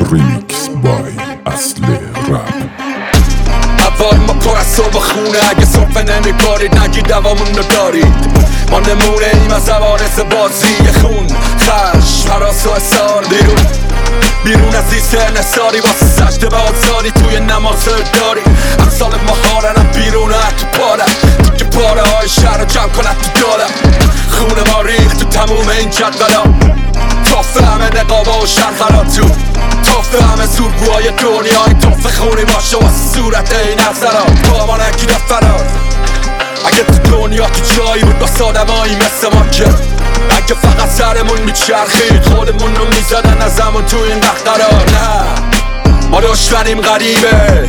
ریمیکس بای اصل رپ. هوای ما پر از صبح خونه، اگه صبح نمیبارید نگید دوامون رو دارید. ما نمونه ایم از عوارض بازی خون، خشم، حراس و اصار. بیرون از این انحصاری واسه سجده به آزاری توی نماز داری. امثال مهارنم بیرون تو پارم، دیگه پاره های شهر رو جمع کنم تو دارم. خونه ما ریخت تو تموم این جدولا، توفه همه نقابه و شرخرا تو، توفه همه زورگوهای دنیا. این توفه خونی باشه واسه صورت این نظرا، با ما نگیره فرار. اگه تو دنیا تو جایی بود با آدمایی مثل ما که اگه فقط سرمون میچرخید خودمون رو میزدن ازمون تو این وقت قرار. نه ما دشمنیم غریبه،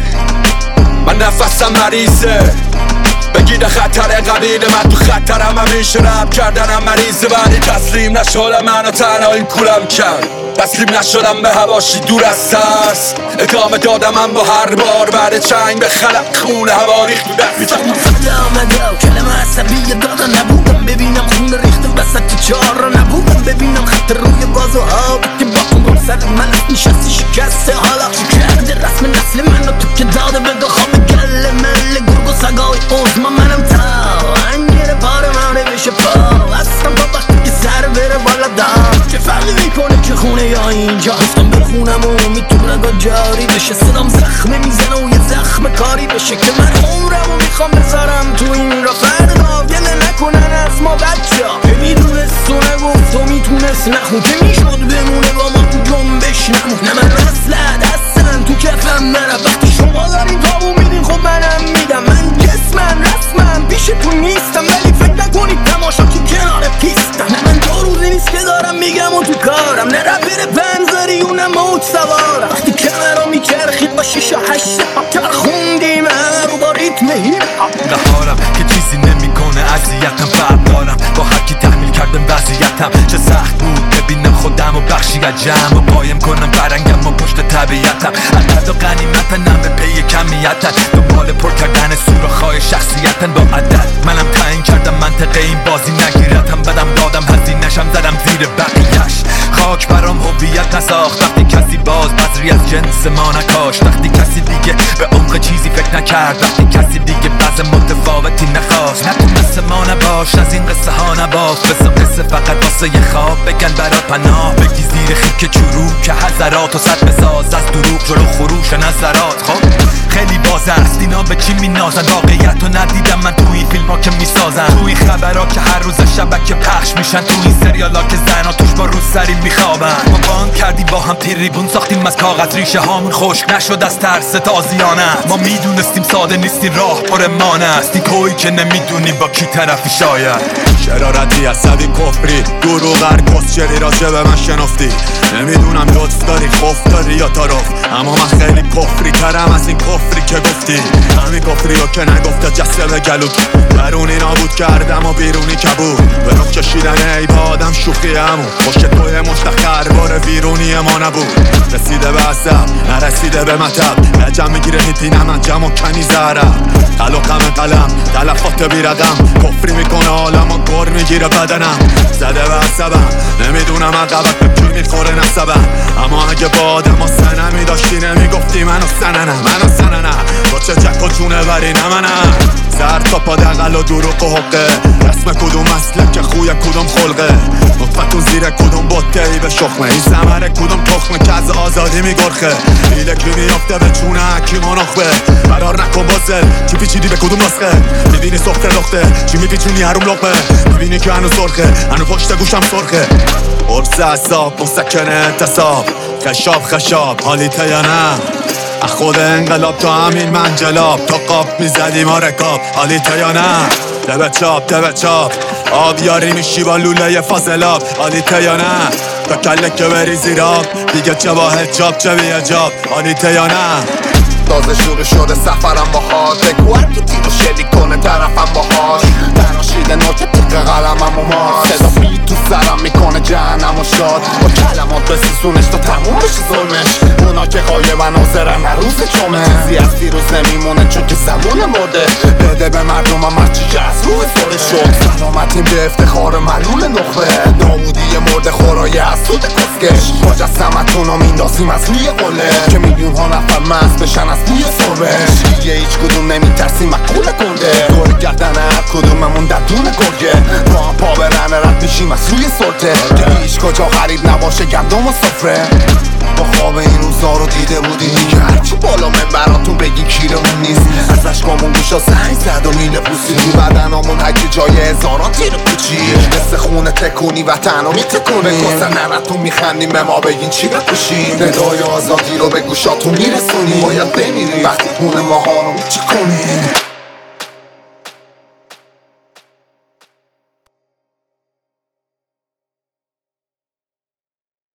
من نفسم مریضه. بگید خطر قبیله من تو خطرم، همیشه رب کردنم مریضه. ولی تسلیم نشدم من و تنهاییم کولم کرد، تسلیم نشدم به هواشی دور از ترس. ادامه دادم من با هر بار بعد چنگ به خلق خون هوا ریخت تو دست. آمده و کلمه عصبیه دادن نبودم، ببینم خون ریختم وسط چهار را نبودم، ببینم خط روی باز و آب که باقم رو سر من نشستی شکسته. حالا چی کرده رسم نسل منو تو که داده به دو خواب گله مله گرگ و سگای عظما. منم تا انگیر پاره مانه بشه پا هستم تا وقتی که سر بره بالا دام. چه فرقی میکنه که خونه یا اینجا هستم بخونم و میتونه با جاری بشه. صدام زخمه میزنه و یه زخم کاری بشه که من عمرمو میخوام بذارم تو این را. فردا گله نکنن از ما بچه ها که میدونست و نگفت و میتونست نخون، که میشد بمونه با ما تو جنبش نمون. نه من اصلا دستن تو کفم نره، وقتی شما دارین تابو میدین خب منم میدم. من جسمم رسمم پیشتون نیستم، ولی فکر نکنید تماشا تو کنار پیستم. نه من دو روزی نیست که دارم میگم و تو کارم، نه رپر پنزاری و نه موج سوارم. وقتی کمرا میچرخید با 6 و 8 چرخوندیم رو با ریتم هیپ هاپ. نهارم که چیزی نمیکنه اذیتم، فرق دارم با هر کی تحمیل کردم وضعیتم. چه سخت بود ببینم خودم و بخشی از جمع و قایم کنم فرنگم و پشت طبیعتم. عدد و غنیمتن هم به پی کمیتن، دنبال پر کردن سوراخ‌های شخصیتن با عدد. منم تعیین کردم منطقه این بازی نگیرتم، بدم دادم هزینه‌شم زدم زیر بقیه‌اش. خاک برام هویت نساخت وقتی کسی باز بذری از جنس ما نکاشت، وقتی کسی دیگه به عمق چیزی فکر نکرد، وقتی کسی دیگه بعض متفاوتی نخواست. نتونست ما نباش از این قصه ها نباف، بسا قصه فقط واسه یه خواب بگن برات پناه. بگی زیر خیک چروک که حضرات و صد بساز از دروغ جلو خروش نظرات. خب خیلی باز است اینا به چی مینازن، واقعیت رو ندیدم من تو این فیلم ها که میسازن، تو این خبرها که هر روز شبکه پخش میشن، تو این سریالا که زنا توش با روز سری میخوابن. ما بان کردیم با هم تریبون ساختیم از کاغذ، ریشه هامون خشک نشد از ترس تازیانه. ما میدونستیم ساده نیستی راه پر مانه است، این کوی که نمیدونی با کی طرفی شاید. شرارتی عصبی کفری دروغ هر کسچری راجع به من شنفتی. نمیدونم لطف داری خوف داری یا طرف، اما من خیلی کفری ترم از این کفری که گفتی. همین کفری رو که نگفته جسته به گلوت، درونی نابود کردم و بیرونی کبود. به رخ کشیدن ای با آدم شوخی همون، پشت توی مشتخر بار ویرونی ما نبود. رسیده به عصب نرسیده به مطب، لجم میگیره هیتی نه من جمع و کنی زهرم. قلقم قلم تلفات بی رقم، کفری میکنه حالم و گر میگیره بدنم. زده به عصبم نمیدونم عقبت به کی میخوره نسبم، اما اگه با آدم ها سنمی داشتی نمیگفتی منو سننم با چه جک و جونه بری نمنم. سر تا پا دقل و دروق و حقه، رسم کدوم مسلک خوی کدوم خلقه، نطفتون زیر کدوم بطه ای به شخمه، این زمره کدوم تخمه که از آزادی میگرخه. ایله کی میافته به چونه حکیم و نخبه، قرار نکن بازل چی پیچیدی به کدوم نسخه. میبینی سفره لخته چی میپیچونی هروم لقمه، میبینی که هنو سرخه هنو پشت گوشم سرخه. قرص اصاب مسکنه انتصاب، خشاب حالیته یا نه از خود انقلاب تا همین منجلاب، تا قاب میزدیم ها رکاب حالیته یا نه. دبه چاپ آبیاری میشی با لوله فاضلاب حالیته یا نه. تا کله که بری زیراب دیگه چه با حجاب چه بی حجاب حالیته یا نه. تازه شروع شده سفرم باهات، بگو هر کی تیرو شدی کنه طرفم باهاش. تراشیده نوچه تیق قلمم و ما، صدا بی تو سرم میکنه جهنم و شاد. با کلمات بسیزونش تا تموم بشه ظلمش، اونا که غایبن حاضرن هر روز جمعه چیزی از دیروز نمیمونه چون که زمان مرده بده به مردمم هرچی که از روح ساله شد سلامتیم به افتخار ملول نخبه داودی مرده خورای حسود کسکش مجسمتون رو میندازیم از روی قله که میلیون ها نفر مست بشن از بوی صبحش دیگه هیچ کدوم نمیترسیم مقول گنده دور گردن هر کدوممون در دون گرگه با هم پا به رن رد میشیم از روی سلطه که هیچ کجا غریب نباشه گندم و سفره با خواب این روزا رو دیده بودی که هرچی بالا منبراتون بگی کیرمون نیست از اشکامون گوشا زنگ زد و میله پوسیدی بدنامون هکی جای هزاران تیر کوچی مثل خونه تکونی وطن رو میتکونی بکسن ننتون میخندیم به ما بگین چی بپوشیم ندای آزادی رو به گوشاتون میرسونیم باید بمیریم وقتی خونه ماها رو میچکنیم